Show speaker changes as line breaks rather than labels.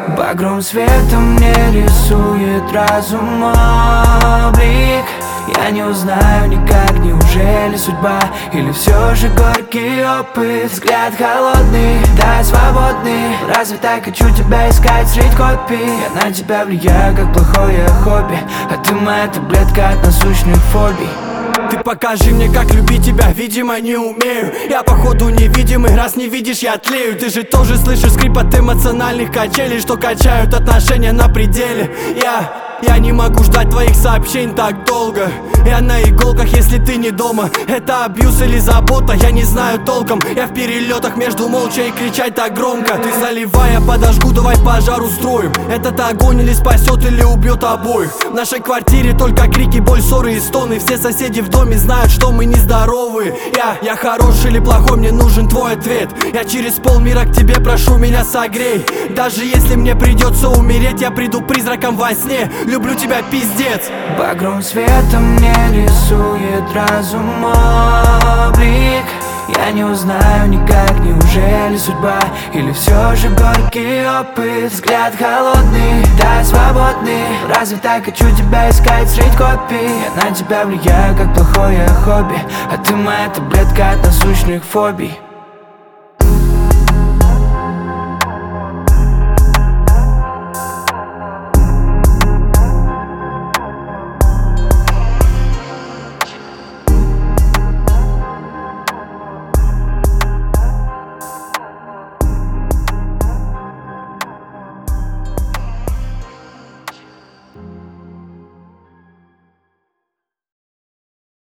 Багровым светом мне рисует разум облик. Я не узнаю никак, неужели судьба, или все же горький опыт. Взгляд холодный, да свободный. Разве так хочу тебя искать среди копий? Я на тебя влияю, как плохое хобби, а ты моя таблетка от насущных фобий.
Ты покажи мне, как любить тебя, видимо, не умею. Я походу невидимый, раз не видишь, я тлею. Ты же тоже слышишь скрип от эмоциональных качелей, что качают отношения на пределе. Я не могу ждать твоих сообщений так долго. Я на иголках, если ты не дома. Это абьюз или забота, я не знаю толком. Я в перелетах между молча и кричать так громко. Ты заливай, я подожгу, давай пожар устроим. Этот огонь или спасет, или убьет обоих. В нашей квартире только крики, боль, ссоры и стоны. Все соседи в доме знают, что мы нездоровые. Я хороший или плохой, мне нужен твой ответ. Я через полмира к тебе прошу, меня согрей. Даже если мне придется умереть, я приду призраком во сне. Люблю тебя, пиздец.
Багровым светом мне рисует разум облик. Я не узнаю никак, неужели судьба, или все же горький опыт. Взгляд холодный, да свободный. Разве так хочу тебя искать среди копий? Я на тебя влияю, как плохое хобби, а ты моя таблетка от насущных фобий.